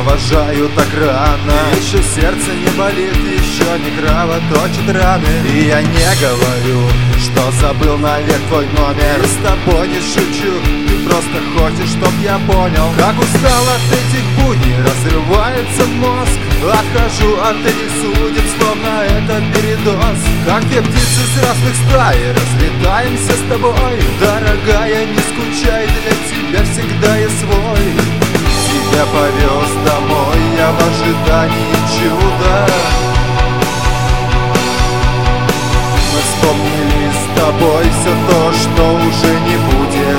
провожаю так рано. Еще сердце не болит, еще не кровоточит раны. И я не говорю, что забыл навек твой номер. С тобой не шучу, ты просто хочешь, чтоб я понял, как устал от этих будней, разрывается мозг. Отхожу от этих судеб, словно это передоз. Как две птицы с разных стай, разлетаемся с тобой. Дорогая, не скучай, для тебя всегда есть свой. Тебя повез домой, я в ожидании чуда. Мы вспомнили с тобой все то, что уже не будет.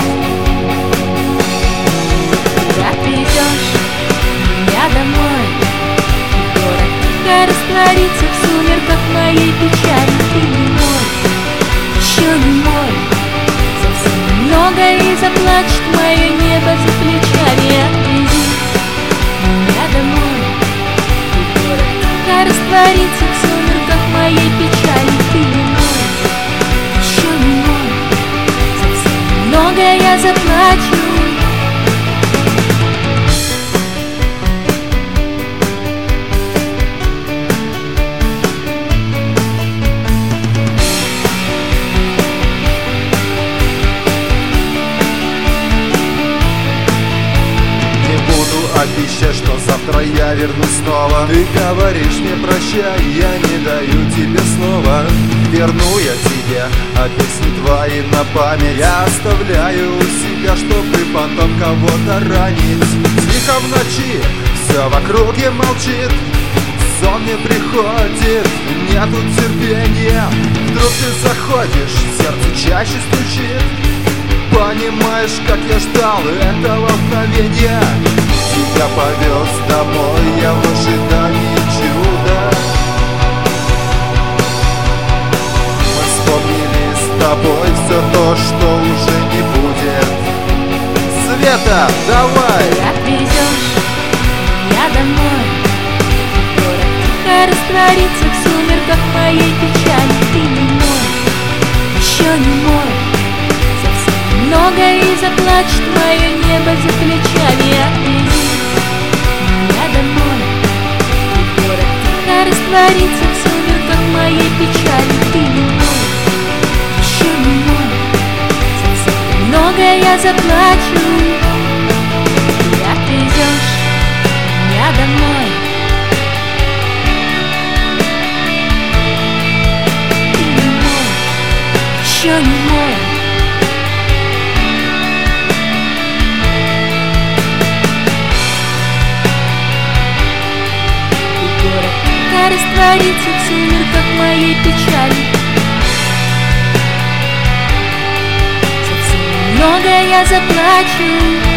Как везешь меня домой, город тихо растворится в сумерках моей печали. Ты не мой, еще не мой, совсем немного и заплачет мое небо за плечами. Отвези меня домой, город тихо растворится в сумерках моей печали. Ты не мой, еще не мой, совсем немного я заплачу. Обещай, что завтра я вернусь снова. Ты говоришь мне прощай, я не даю тебе слова. Верну я тебе, а песни твои на память я оставляю у себя, чтобы потом кого-то ранить. Тихо в ночи, все в округе молчит, сон не приходит, нету терпения. Вдруг ты заходишь, сердце чаще стучит. Понимаешь, как я ждал этого мгновения. Тебя повез домой, я в ожидании чуда. Мы вспомнили с тобой все то, что уже не будет. Света, давай! Как везешь меня домой, город тихо растворится в сумерках моей печали. Ты не мой, еще не мой, совсем немного и заплачет мое небо за плечами. Отвези меня домой, город тихо растворится в сумерках моей печали. Ты не мой, еще не мой, совсем немного я заплачу. Как везешь меня домой, ты не мой, еще не мой, растворится в сумерках моей печали. Совсем немного я заплачу.